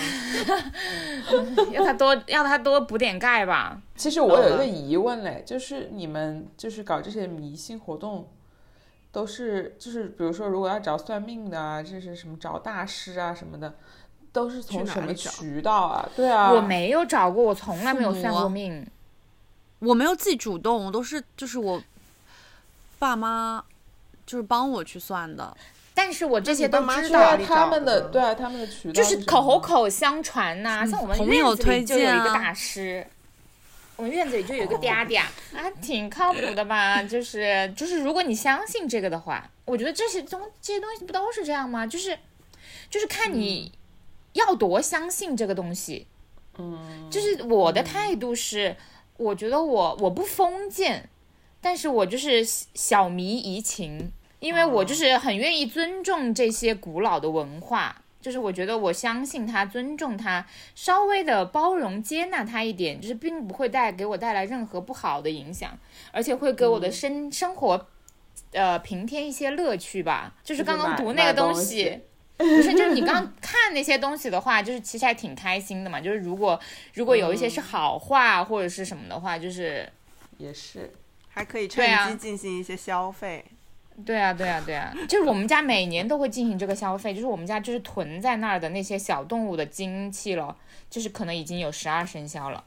[SPEAKER 4] 要他多补点钙吧。
[SPEAKER 5] 其实我有一个疑问嘞，就是你们就是搞这些迷信活动，都是就是比如说如果要找算命的啊，这是什么找大师啊什么的，都是从什么渠道啊？对啊，
[SPEAKER 4] 我没有找过，我从来没有算过命。
[SPEAKER 1] 我没有自己主动，我都是就是我爸妈就是帮我去算的。
[SPEAKER 4] 但是我这些都知
[SPEAKER 5] 道，
[SPEAKER 4] 道
[SPEAKER 5] 他们的渠道
[SPEAKER 4] 就是口相传呐、像我们院子里就有一个大师，我们院子里就有一个嗲嗲啊，挺靠谱的吧？就是如果你相信这个的话，我觉得这些东西不都是这样吗？就是看你要多相信这个东西。就是我的态度是，我觉得我不封建，但是我就是小迷怡情。因为我就是很愿意尊重这些古老的文化，就是我觉得我相信它，尊重它，稍微的包容接纳它一点，就是并不会给我带来任何不好的影响，而且会给我的生活平添一些乐趣吧。就是刚刚读那个东西不是，就是你刚刚看那些东西的话，就是其实还挺开心的嘛。就是如果有一些是好话或者是什么的话，就是
[SPEAKER 3] 也是还可以趁机进行一些消费。
[SPEAKER 4] 对啊，就是我们家每年都会进行这个消费，就是我们家就是囤在那儿的那些小动物的精气了，就是可能已经有12生肖了。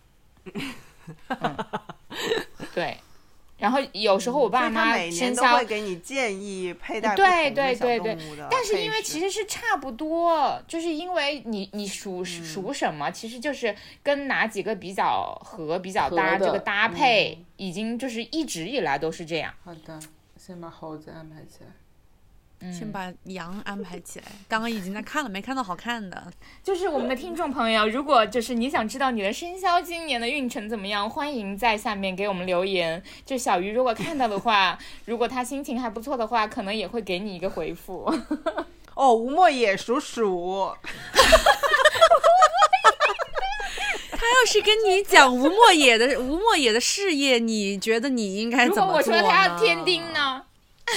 [SPEAKER 4] 对。然后有时候我爸妈
[SPEAKER 3] 每年都会给你建议佩戴不同的小动物的，
[SPEAKER 4] 但是因为其实是差不多，就是因为你属什么，其实就是跟哪几个比较合比较搭，这个搭配已经就是一直以来都是这样。
[SPEAKER 5] 好的，先把猴子安排起来。
[SPEAKER 1] 先把羊安排起来，刚刚已经在看了，没看到好看的。
[SPEAKER 4] 就是我们的听众朋友，如果就是你想知道你的生肖今年的运程怎么样，欢迎在下面给我们留言。就小鱼如果看到的话，如果他心情还不错的话，可能也会给你一个回复。
[SPEAKER 3] 哦，吴莫也属鼠。
[SPEAKER 1] 他要是跟你讲吴莫野的事业，你觉得你应该怎么做呢？
[SPEAKER 4] 如果我说他要添丁呢？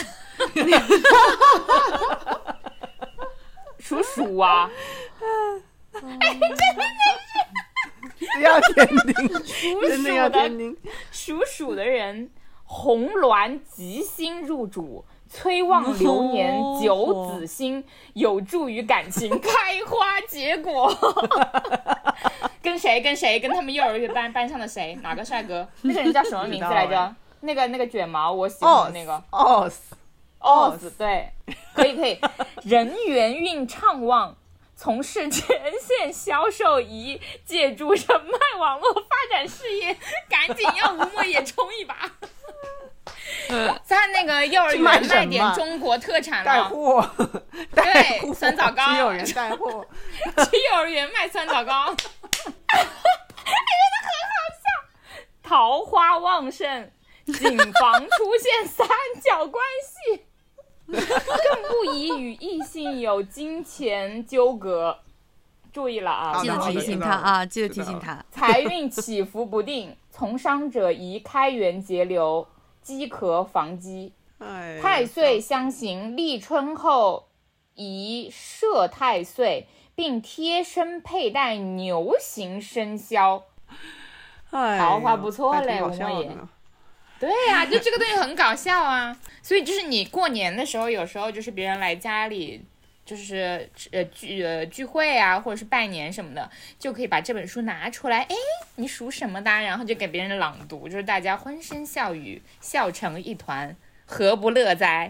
[SPEAKER 4] 属鼠啊！哎，
[SPEAKER 3] 真的要添丁，真的要添丁。
[SPEAKER 4] 属鼠的人，红鸾吉星入主，催旺流年，九子星，有助于感情开花结果。跟谁？跟他们幼儿园班上的谁？哪个帅哥？那个人叫什么名字来着？那个卷毛，我喜欢的那个。对，可以。人缘运畅旺，从事前线销售仪，借助人脉网络发展事业，赶紧要吴莫也冲一把。在那个幼儿园卖点中国特产了，
[SPEAKER 3] 带货，
[SPEAKER 4] 对，酸枣糕，
[SPEAKER 3] 去幼儿园带货，
[SPEAKER 4] 去幼儿园卖酸枣糕，真的很好笑。桃花旺盛，谨防出现三角关系。更不宜与异性有金钱纠葛，注意了啊！
[SPEAKER 1] 记得提醒他啊，记得提醒他。
[SPEAKER 4] 财运起伏不定，从商者宜开源节流，饥渴防饥。太岁相刑，立春后宜摄太岁，并贴身佩戴牛形生肖。桃花不错嘞，吴莫言。对呀、就这个东西很搞笑啊，所以就是你过年的时候，有时候就是别人来家里，就是聚会啊，或者是拜年什么的，就可以把这本书拿出来，哎，你属什么的？然后就给别人朗读，就是大家欢声笑语，笑成一团，何不乐哉？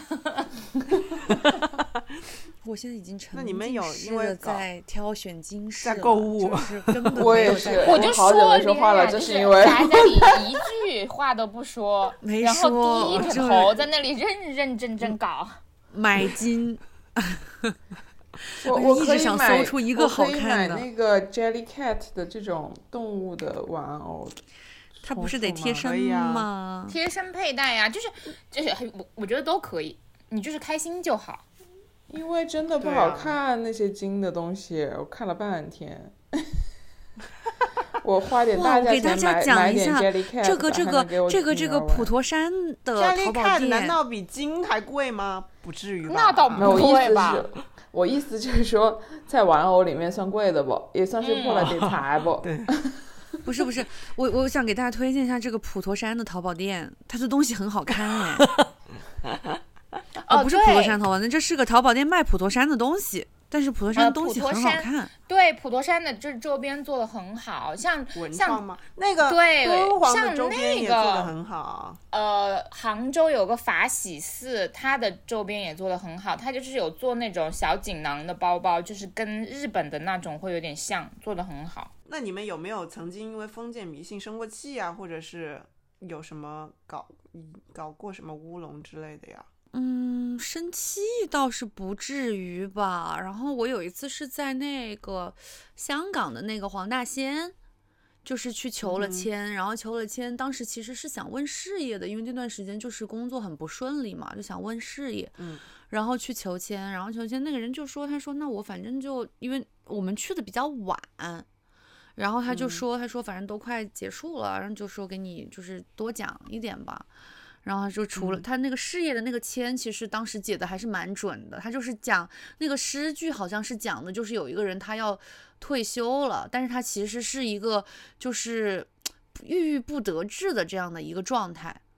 [SPEAKER 1] 我现在已经沉
[SPEAKER 3] 那你们有
[SPEAKER 1] 浸式的在挑选金饰了，
[SPEAKER 3] 在购物，
[SPEAKER 1] 就是根本
[SPEAKER 5] 我也是，
[SPEAKER 4] 我就
[SPEAKER 5] 好久没说话了，这
[SPEAKER 4] 是
[SPEAKER 5] 因为
[SPEAKER 4] 宅在里一句话都不说，
[SPEAKER 1] 没
[SPEAKER 4] 然后
[SPEAKER 1] 说
[SPEAKER 4] 低着头在那里认真搞
[SPEAKER 1] 买金。
[SPEAKER 5] 我
[SPEAKER 1] 一直想搜出一个好看的。
[SPEAKER 5] 我可以买那个 Jellycat 的这种动物的玩偶。
[SPEAKER 1] 它不是得贴身吗？
[SPEAKER 4] 贴身佩戴呀、就是我觉得都可以，你就是开心就好。
[SPEAKER 5] 因为真的不好看、那些金的东西，我看了半天。我花点大价钱买点 Jellycat，
[SPEAKER 1] 这个普陀山的淘宝店，
[SPEAKER 3] 难道比金还贵吗？不至于吧？
[SPEAKER 4] 那倒不会吧。
[SPEAKER 5] 我意思就是说，在玩偶里面算贵的不，也算是破了点财不。
[SPEAKER 3] 对。
[SPEAKER 1] 不是，我想给大家推荐一下这个普陀山的淘宝店，它的东西很好看哎。不是普陀山淘宝店，这是个淘宝店卖普陀山的东西，但是普陀山的东西很好看。
[SPEAKER 4] 对，普陀山的这周边做的很好，像
[SPEAKER 3] 那个
[SPEAKER 4] 对，
[SPEAKER 3] 敦煌的周边也做的很好。
[SPEAKER 4] 杭州有个法喜寺，它的周边也做的很好，它就是有做那种小锦囊的包包，就是跟日本的那种会有点像，做的很好。
[SPEAKER 3] 那你们有没有曾经因为封建迷信生过气啊，或者是有什么搞过什么乌龙之类的呀？
[SPEAKER 1] 生气倒是不至于吧。然后我有一次是在那个香港的那个黄大仙，就是去求了签，然后求了签，当时其实是想问事业的，因为那段时间就是工作很不顺利嘛，就想问事业。然后去求签，然后求签那个人就说，他说那我反正就因为我们去的比较晚。然后他就说，他说反正都快结束了，然后就说给你就是多讲一点吧。然后就除了他那个事业的那个签，其实当时解的还是蛮准的。他就是讲那个诗句，好像是讲的就是有一个人他要退休了，但是他其实是一个就是郁郁不得志的这样的一个状态。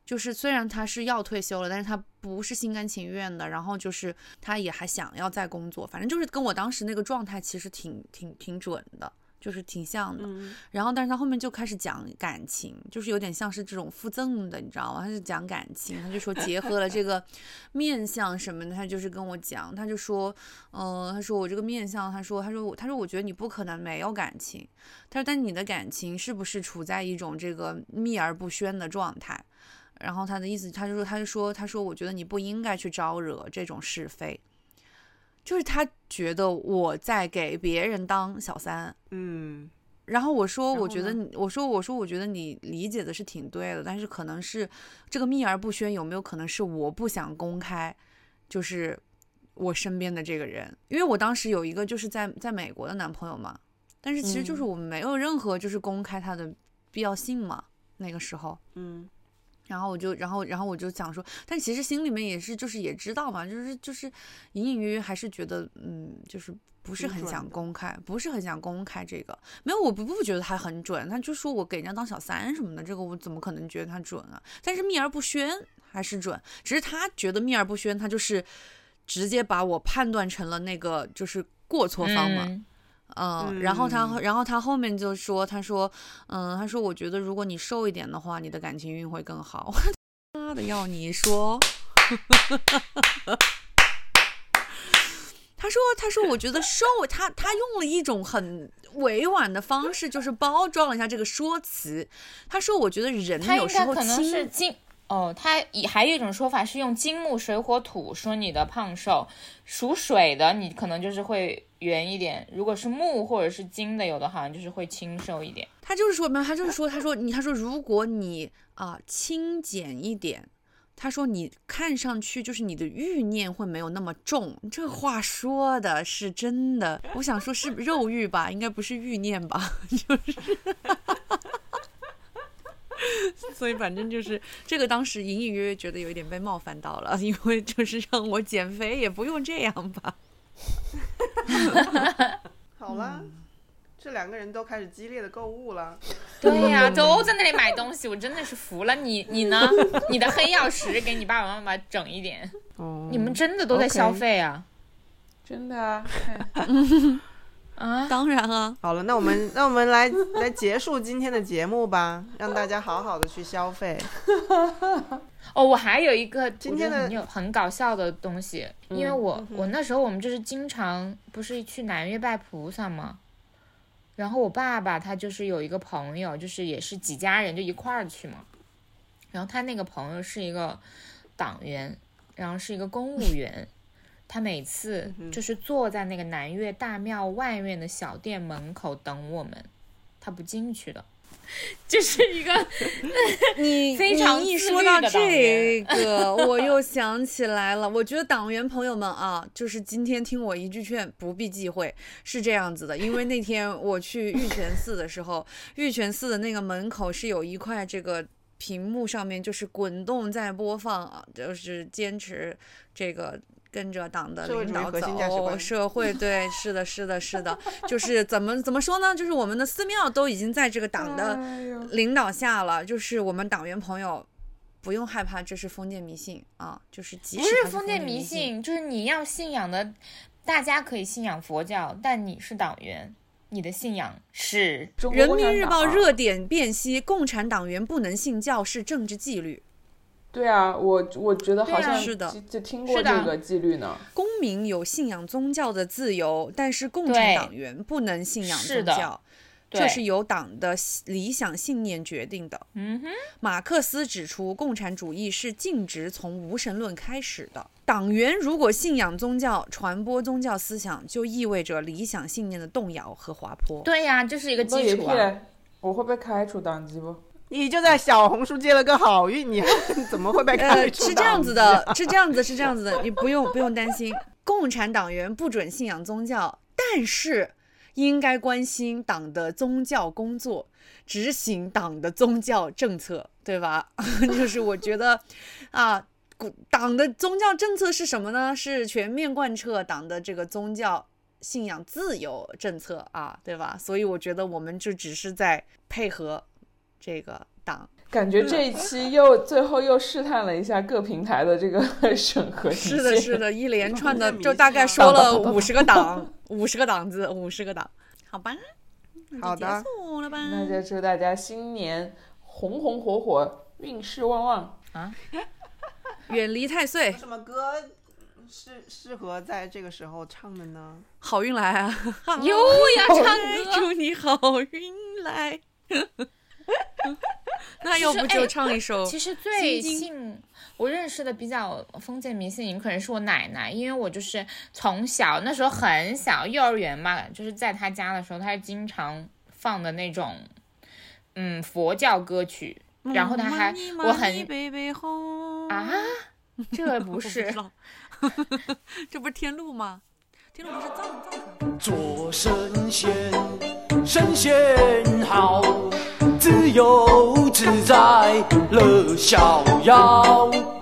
[SPEAKER 1] 就是虽然他是要退休了，但是他不是心甘情愿的，然后就是他也还想要再工作，反正就是跟我当时那个状态其实挺准的，就是挺像的。然后但是他后面就开始讲感情，就是有点像是这种附赠的，你知道吗？他就讲感情，他就说结合了这个面相什么的，他就是跟我讲，他就说他说我这个面相，他说我觉得你不可能没有感情，他说但你的感情是不是处在一种这个秘而不宣的状态？然后他的意思，他就说，我觉得你不应该去招惹这种是非，就是他觉得我在给别人当小三。然后我说，我觉得我觉得你理解的是挺对的，但是可能是这个秘而不宣，有没有可能是我不想公开，就是我身边的这个人，因为我当时有一个就是在美国的男朋友嘛，但是其实就是我们没有任何就是公开他的必要性嘛，那个时候。然后我就想说，但其实心里面也是，就是也知道嘛，就是隐隐约约还是觉得，就是不是很想公开，这个。没有，我不觉得他很准，他就说我给人家当小三什么的，这个我怎么可能觉得他准啊？但是秘而不宣还是准，只是他觉得秘而不宣，他就是直接把我判断成了那个就是过错方嘛。然后他后面就说，他说我觉得如果你瘦一点的话，你的感情运会更好。我妈的要你说，他说我觉得瘦，他用了一种很委婉的方式，就是包装了一下这个说辞。他说我觉得人有时候
[SPEAKER 4] 可能是他还有一种说法是用金木水火土说你的胖瘦，属水的你可能就是会圆一点，如果是木或者是金的，有的好像就是会清瘦一点。他说
[SPEAKER 1] 如果你轻减一点，他说你看上去就是你的欲念会没有那么重。这话说的是真的，我想说是肉欲吧，应该不是欲念吧，就是所以反正就是这个，当时隐隐约约觉得有一点被冒犯到了，因为就是让我减肥也不用这样吧。
[SPEAKER 3] 好了，这两个人都开始激烈的购物了。
[SPEAKER 4] 对呀，都在那里买东西，我真的是服了你呢？你的黑曜石给你爸爸妈妈整一点。你们真的都在消费啊？
[SPEAKER 5] 真的啊。
[SPEAKER 1] 当然啊。
[SPEAKER 3] 好了，那我们来结束今天的节目吧，让大家好好的去消费。
[SPEAKER 4] 我还有一个今天的很搞笑的东西，因为我那时候我们就是经常不是去南岳拜菩萨嘛，然后我爸爸他就是有一个朋友，就是也是几家人就一块儿去嘛，然后他那个朋友是一个党员，然后是一个公务员。他每次就是坐在那个南岳大庙外面的小店门口等我们，他不进去的，就是一个非常
[SPEAKER 1] 你一说到这个，我又想起来了。我觉得党员朋友们啊，就是今天听我一句劝，不必忌讳，是这样子的。因为那天我去玉泉寺的时候，玉泉寺的那个门口是有一块这个屏幕，上面就是滚动在播放，就是坚持这个。跟着党的领导走，社会对，是的，就是怎么说呢？就是我们的寺庙都已经在这个党的领导下了，就是我们党员朋友不用害怕，这是封建迷信啊，就是即使
[SPEAKER 4] 不是封建迷信，就是你要信仰的，大家可以信仰佛教，但你是党员，你的信仰是
[SPEAKER 1] 人民日报热点辨析，共产党员不能信教是政治纪律。
[SPEAKER 5] 对啊，我觉得好像
[SPEAKER 1] 是的，
[SPEAKER 5] 就听过这个纪律呢。
[SPEAKER 1] 公民有信仰宗教的自由，但是共产党员不能信仰宗教，这是由党的理想信念决定的。马克思指出，共产主义是径直从无神论开始的。党员如果信仰宗教，传播宗教思想，就意味着理想信念的动摇和滑坡。
[SPEAKER 4] 对呀，这是一个基础啊。
[SPEAKER 5] 我会被开除党籍不？
[SPEAKER 3] 你就在小红书接了个好运，你怎么会被开除？
[SPEAKER 1] 是这样子的，你不用担心。共产党员不准信仰宗教，但是应该关心党的宗教工作，执行党的宗教政策，对吧？就是我觉得党的宗教政策是什么呢？是全面贯彻党的这个宗教信仰自由政策啊，对吧？所以我觉得我们就只是在配合这个党。
[SPEAKER 5] 感觉这一期最后又试探了一下各平台的这个审核体系。
[SPEAKER 1] 是的，是的，一连串的就大概说了50个档，50个档子，50个档，好吧，
[SPEAKER 3] 好的，
[SPEAKER 1] 结束了吧？
[SPEAKER 5] 那就祝大家新年红红火火，运势旺旺
[SPEAKER 4] 啊！
[SPEAKER 1] 远离太岁。
[SPEAKER 3] 有什么歌是适合在这个时候唱的呢？
[SPEAKER 1] 好运来啊！
[SPEAKER 4] 又要唱歌，
[SPEAKER 1] 祝你好运来。那要不就唱一首。
[SPEAKER 4] 其实最信我认识的比较封建迷信，可能是我奶奶，因为我就是从小那时候很小，幼儿园嘛，就是在她家的时候，她是经常放的那种佛教歌曲，然后她还我很啊，这不是
[SPEAKER 1] 这不是天路吗？天路不是藏
[SPEAKER 2] 做神仙，神仙好，自由自在乐逍遥。